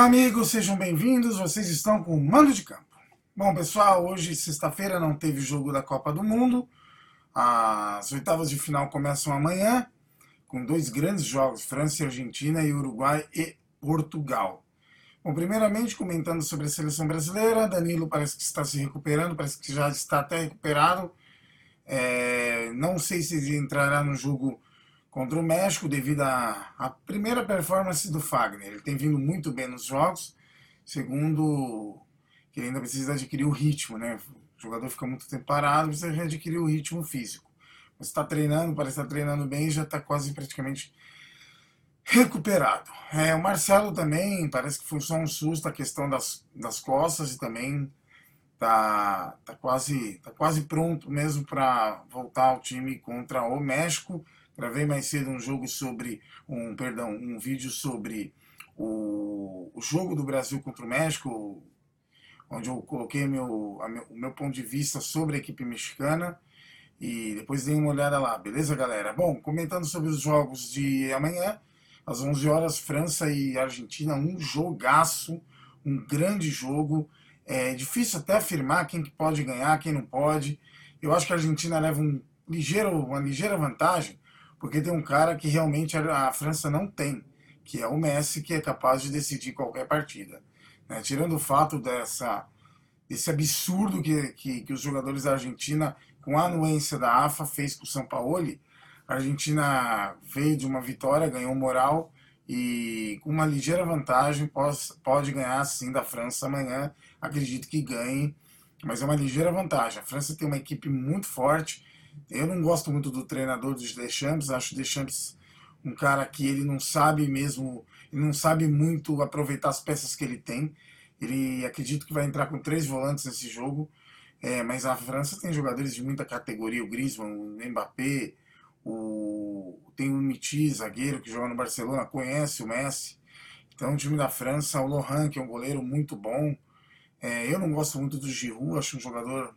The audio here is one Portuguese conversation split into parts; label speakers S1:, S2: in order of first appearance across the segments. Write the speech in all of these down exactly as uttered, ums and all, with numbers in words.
S1: Olá, amigos, sejam bem-vindos. Vocês estão com o Mando de Campo. Bom, pessoal, hoje, sexta-feira, não teve jogo da Copa do Mundo. As oitavas de final começam amanhã, com dois grandes jogos, França e Argentina e Uruguai e Portugal. Bom, primeiramente, comentando sobre a seleção brasileira, Danilo parece que está se recuperando, parece que já está até recuperado. É, não sei se ele entrará no jogo contra o México devido à, à primeira performance do Fagner. Ele tem vindo muito bem nos jogos, segundo que ele ainda precisa adquirir o ritmo, né? O jogador fica muito tempo parado, precisa readquirir o ritmo físico. Mas está treinando, parece estar treinando bem e já está quase praticamente recuperado. É, o Marcelo também, parece que foi só um susto a questão das, das costas e também tá, tá, quase, tá quase pronto mesmo para voltar ao time contra o México. Gravei mais cedo um jogo sobre, um, perdão, um vídeo sobre o, o jogo do Brasil contra o México, onde eu coloquei meu, a meu, o meu ponto de vista sobre a equipe mexicana. E depois dei uma olhada lá, beleza, galera? Bom, comentando sobre os jogos de amanhã, às onze horas, França e Argentina, um jogaço, um grande jogo. É difícil até afirmar quem que pode ganhar, quem não pode. Eu acho que a Argentina leva um ligeiro, uma ligeira vantagem, porque tem um cara que realmente a França não tem, que é o Messi, que é capaz de decidir qualquer partida. Né? Tirando o fato dessa, desse absurdo que, que, que os jogadores da Argentina, com a anuência da A F A, fez com o Sampaoli, a Argentina veio de uma vitória, ganhou moral e com uma ligeira vantagem pode, pode ganhar sim da França amanhã. Acredito que ganhe, mas é uma ligeira vantagem. A França tem uma equipe muito forte. Eu não gosto muito do treinador dos Deschamps, acho o Deschamps um cara que ele não sabe mesmo, ele não sabe muito aproveitar as peças que ele tem. Ele acredito que vai entrar com três volantes nesse jogo, é, mas a França tem jogadores de muita categoria, o Griezmann, o Mbappé, o, tem o Miti, zagueiro que joga no Barcelona, conhece o Messi. Então o time da França, o Lohan, que é um goleiro muito bom. É, eu não gosto muito do Giroud, acho um jogador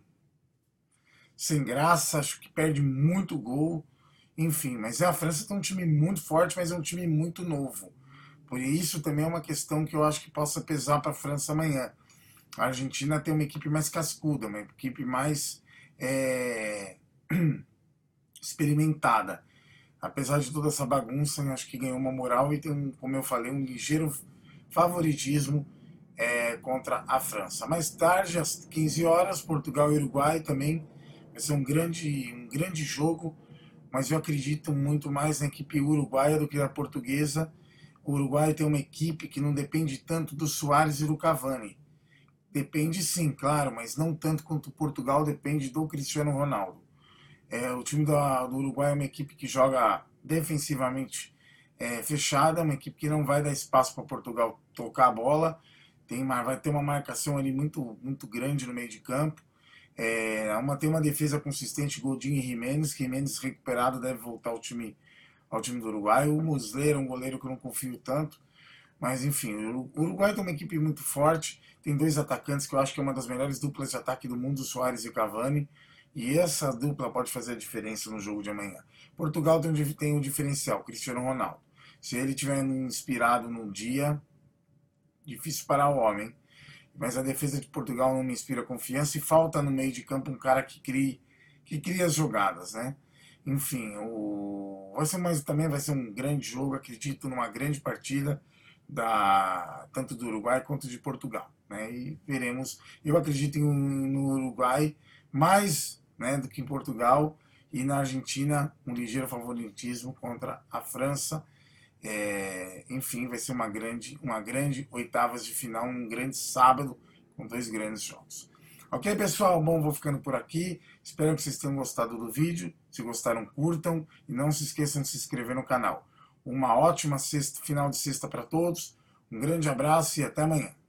S1: sem graça, acho que perde muito gol, enfim, mas a França tem um time muito forte, mas é um time muito novo. Por isso também é uma questão que eu acho que possa pesar para a França amanhã. A Argentina tem uma equipe mais cascuda, uma equipe mais é, experimentada. Apesar de toda essa bagunça, eu acho que ganhou uma moral e tem, um, como eu falei, um ligeiro favoritismo é, contra a França. Mais tarde, às quinze horas, Portugal e Uruguai também. Vai ser um grande, um grande jogo, mas eu acredito muito mais na equipe uruguaia do que na portuguesa. O Uruguai tem uma equipe que não depende tanto do Suárez e do Cavani. Depende sim, claro, mas não tanto quanto o Portugal depende do Cristiano Ronaldo. É, o time da, do Uruguai é uma equipe que joga defensivamente é, fechada, uma equipe que não vai dar espaço para Portugal tocar a bola. Tem uma, vai ter uma marcação ali muito, muito grande no meio de campo. É, uma, tem uma defesa consistente, Godinho e Jimenez. Jimenez recuperado deve voltar ao time, ao time do Uruguai. O Muslera é um goleiro que eu não confio tanto. Mas enfim, o Uruguai tem uma equipe muito forte. Tem dois atacantes que eu acho que é uma das melhores duplas de ataque do mundo, Suárez e Cavani. E essa dupla pode fazer a diferença no jogo de amanhã. Portugal tem um, tem um diferencial, Cristiano Ronaldo. Se ele estiver inspirado no dia, difícil parar o homem. Mas a defesa de Portugal não me inspira confiança e falta no meio de campo um cara que crie, que crie as jogadas, né? Enfim, o... vai ser mais, também vai ser um grande jogo, acredito numa grande partida da tanto do Uruguai quanto de Portugal, né? E veremos. Eu acredito em, no Uruguai mais, né, do que em Portugal, e na Argentina um ligeiro favoritismo contra a França. É, enfim, vai ser uma grande, uma grande oitavas de final, um grande sábado com dois grandes jogos. Ok, pessoal? Bom, vou ficando por aqui. Espero que vocês tenham gostado do vídeo. Se gostaram, curtam e não se esqueçam de se inscrever no canal. Uma ótima sexta, final de sexta para todos. Um grande abraço e até amanhã.